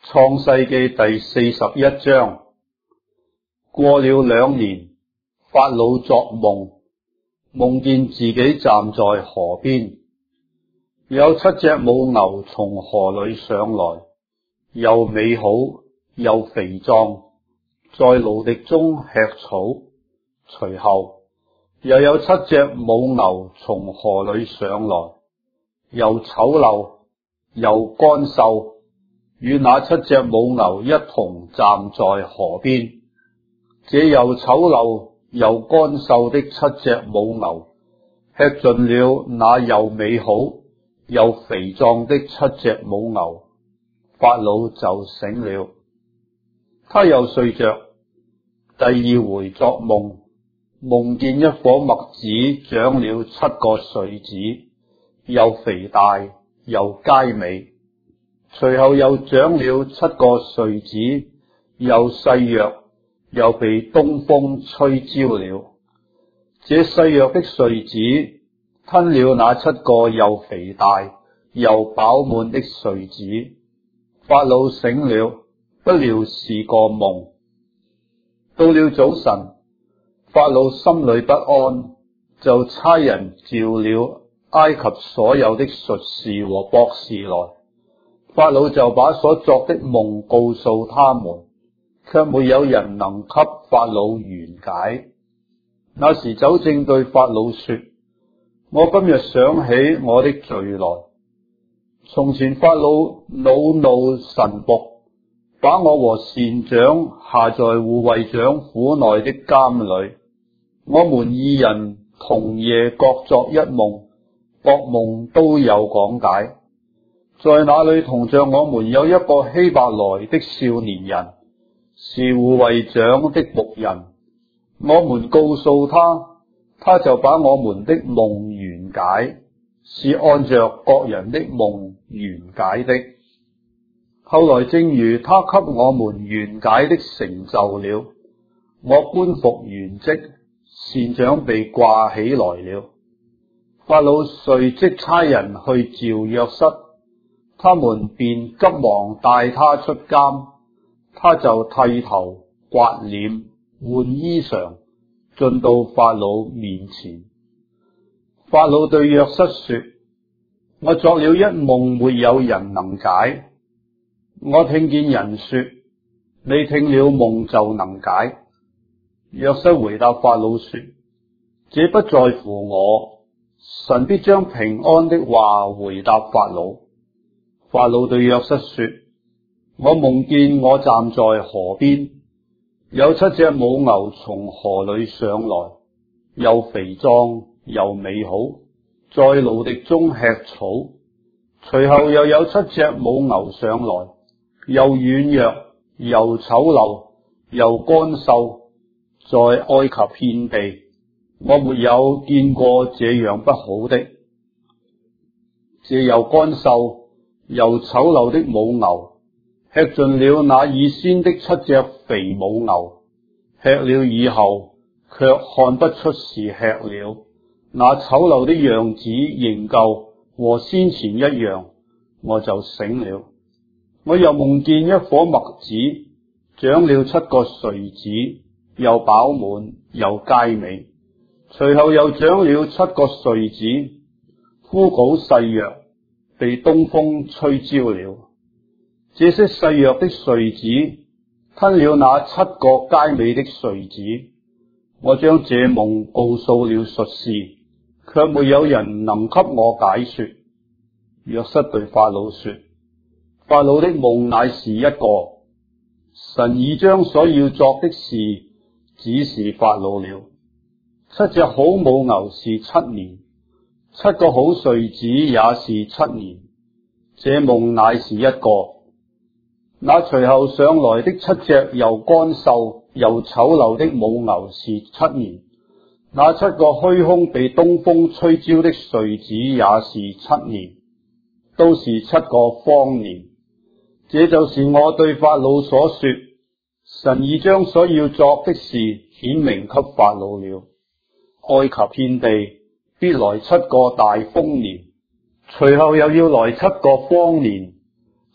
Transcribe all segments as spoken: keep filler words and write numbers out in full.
創世記第四十一章。過了兩年，法老作夢，夢見自己站在河邊，有七隻母牛從河裏上來，又美好又肥壯，在蘆荻中吃草。隨後又有七隻母牛從河裏上來，又醜陋又乾瘦，與那七隻母牛一同站在河邊。這又醜陋又乾瘦的七隻母牛，吃盡了那又美好又肥壯的七隻母牛，法老就醒了。他又睡着，第二回作夢，夢見一顆麥子長了七個穗子，又肥大又佳美。隨後又長了七個穗子，又細弱，又被東風吹焦了。這細弱的穗子吞了那七個又肥大又飽滿的穗子。法老醒了，不料是個夢。到了早晨，法老心裏不安，就差人召了埃及所有的術士和博士來。法老就把所作的夢告訴他們，卻沒有人能給法老圓解。那時酒政對法老說：我今日想起我的罪來。從前法老惱怒臣僕，把我和膳長下在護衛長府內的監裏。我們二人同夜各作一夢，各夢都有講解。在那裏同着我們有一個希伯來的少年人，是護衛長的僕人。我們告訴他，他就把我們的夢圓解，是按着各人的夢圓解的。後來正如他給我們圓解的成就了，我官復原職，膳長被掛起來了。法老遂即差人去召約瑟，他們便急忙帶他出監，他就剃頭、刮臉、換衣裳，進到法老面前。法老對約瑟說：我作了一夢，沒有人能解。我聽見人說，你聽了夢就能解。約瑟回答法老說：這不在乎我，神必將平安的話回答法老。法老對約瑟說：我夢見我站在河邊，有七隻母牛從河裏上來，又肥壯又美好，在蘆荻中吃草。隨後又有七隻母牛上來，又軟弱又醜陋又乾瘦，在埃及遍地，我沒有見過這樣不好的。這又乾瘦又醜陋的母牛，吃盡了那以先的七隻肥母牛，吃了以後，卻看不出是吃了。那醜陋的樣子仍舊和先前一樣，我就醒了。我又夢見一顆麥子，長了七個穗子，又飽滿又佳美。隨後又長了七個穗子，枯槁細弱，被東風吹焦了。這些細弱的穗子吞了那七個佳美的穗子。我將這夢告訴了術士，卻沒有人能給我解說。約瑟對法老說：法老的夢乃是一個，神已將所要作的事指示法老了。七隻好母牛是七年，七個好穗子也是七年。這夢乃是一個。那隨後上來的七隻又乾瘦又醜陋的母牛是七年。那七個虛空被東風吹焦的穗子也是七年，都是七個荒年。這就是我對法老所說，神已將所要作的事顯明給法老了。埃及遍地必來七個大豐年，隨後又要來七個荒年。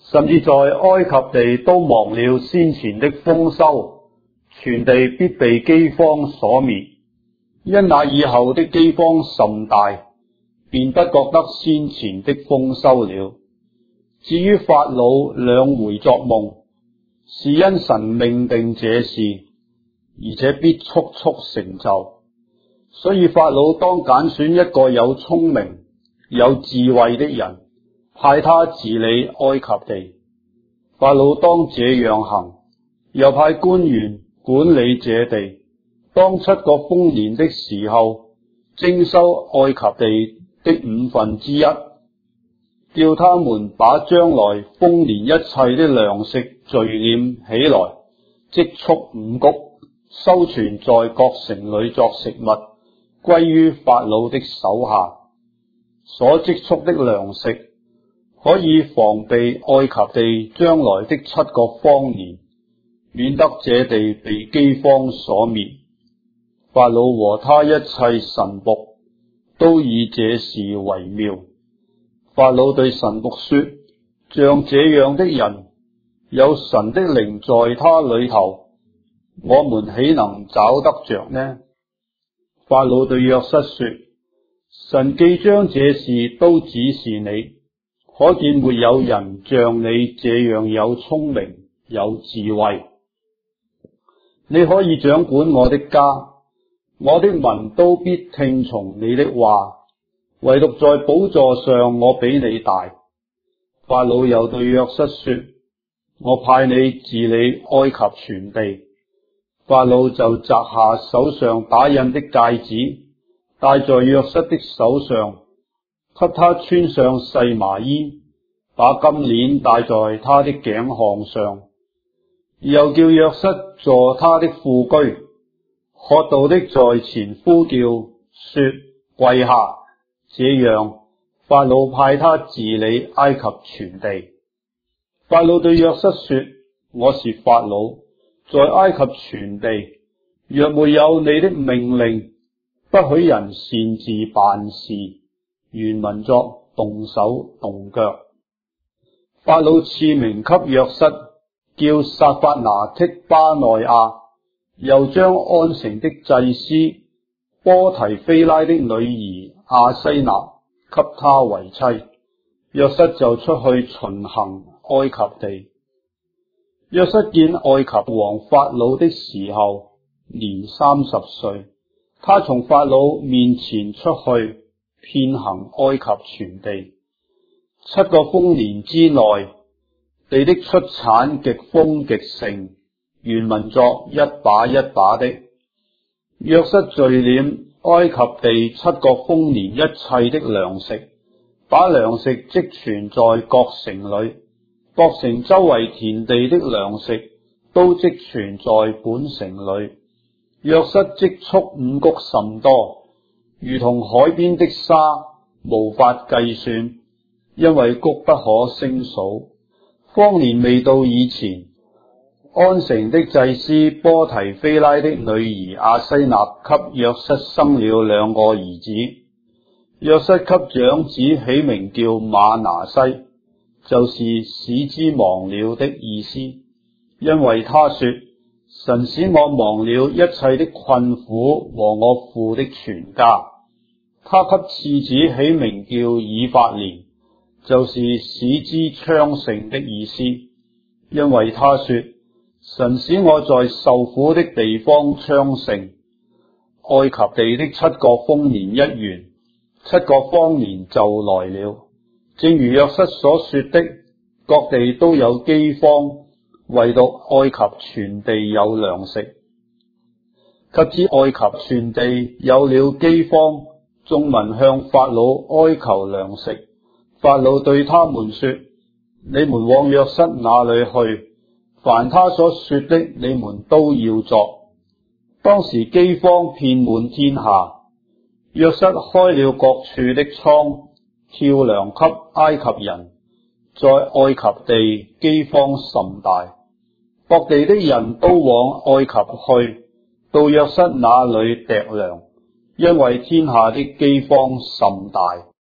甚至在埃及地都忘了先前的豐收，全地必被饑荒所滅。因那以後的饑荒甚大，便不覺得先前的豐收了。至於法老兩回作夢，是因神命定這事，而且必速速成就。所以法老當揀選一個有聰明、有智慧的人，派他治理埃及地。法老當這樣行，又派官員管理這地。當七個豐年的時候，徵收埃及地的五分之一，叫他們把將來豐年一切的糧食聚斂起來，積蓄五穀，收存在各城裏作食物，歸於法老的手下。所積蓄的糧食可以防備埃及地將來的七個荒年，免得這地被饑荒所滅。法老和他一切臣僕都以這事為妙。法老對臣僕說：像這樣的人，有神的靈在他裏頭，我們豈能找得着呢？法老對約瑟說：神既將這事都指示你，可見沒有人像你這樣有聰明有智慧。你可以掌管我的家，我的民都必聽從你的話，唯獨在寶座上我比你大。法老又對約瑟說：我派你治理埃及全地。法老就摘下手上打印的戒指，戴在約瑟的手上，給他穿上細麻衣，把金鏈戴在他的頸項上，又叫約瑟坐他的副車。喝道的在前呼叫說：跪下！這樣法老派他治理埃及全地。法老對約瑟說：我是法老，在埃及全地，若沒有你的命令，不許人擅自辦事，原民作動手動腳。法老賜名給約瑟，叫撒法拿剔巴內亞，又將安城的祭司波提菲拉的女兒亞西納給他為妻。約瑟就出去巡行埃及地。約瑟見埃及王法老的時候，年三十歲。他從法老面前出去，遍行埃及全地。七個豐年之內，地的出產極豐極盛，原民作一把一把的。約瑟聚斂埃及地七個豐年一切的糧食，把糧食積存在各城裏。各城周圍田地的糧食都積存在本城裏。約瑟積蓄五穀甚多，如同海邊的沙，無法計算，因為穀不可勝數。荒年未到以前，安城的祭司波提菲拉的女兒亞西納給約瑟生了兩個兒子。約瑟給長子起名叫瑪拿西，就是使之忘了的意思，因為他說：神使我忘了一切的困苦和我父的全家。他給次子起名叫以法蓮，就是使之昌盛的意思，因為他說：神使我在受苦的地方昌盛。埃及地的七個豐年一完，七個荒年就來了。正如約瑟所說的，各地都有饑荒，唯獨埃及全地有糧食。及至埃及全地有了饑荒，眾民向法老哀求糧食。法老對他們說：你們往約瑟那裏去，凡他所說的，你們都要作。當時饑荒遍滿天下，約瑟開了各處的倉，跳糧給埃及人。在埃及地饑荒甚大，各地的人都往埃及去，到約瑟那裏糴糧，因為天下的饑荒甚大。